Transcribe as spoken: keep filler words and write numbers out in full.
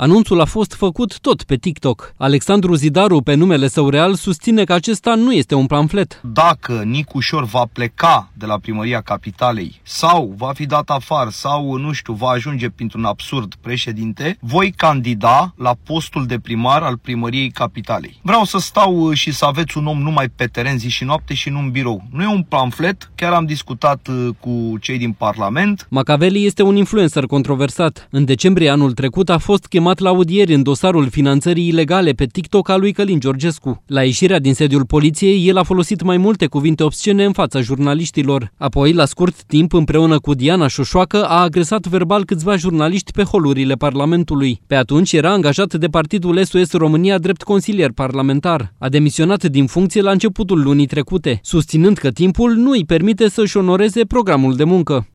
Anunțul a fost făcut tot pe TikTok. Alexandru Zidaru, pe numele său real, susține că acesta nu este un pamflet. Dacă Nicu Ușor va pleca de la Primăria Capitalei sau va fi dat afară sau, nu știu, va ajunge printr-un absurd președinte, voi candida la postul de primar al Primăriei Capitalei. Vreau să stau și să aveți un om numai pe teren zi și noapte și nu în birou. Nu e un pamflet, chiar am discutat cu cei din Parlament. Macaveli este un influencer controversat. În decembrie anul trecut a fost chemat la audieri în dosarul finanțării ilegale pe TikTok al lui Călin Georgescu. La ieșirea din sediul poliției, el a folosit mai multe cuvinte obscene în fața jurnaliștilor. Apoi, la scurt timp, împreună cu Diana Șoșoacă, a agresat verbal câțiva jurnaliști pe holurile Parlamentului. Pe atunci era angajat de partidul S O S România drept consilier parlamentar. A demisionat din funcție la începutul lunii trecute, susținând că timpul nu îi permite să-și onoreze programul de muncă.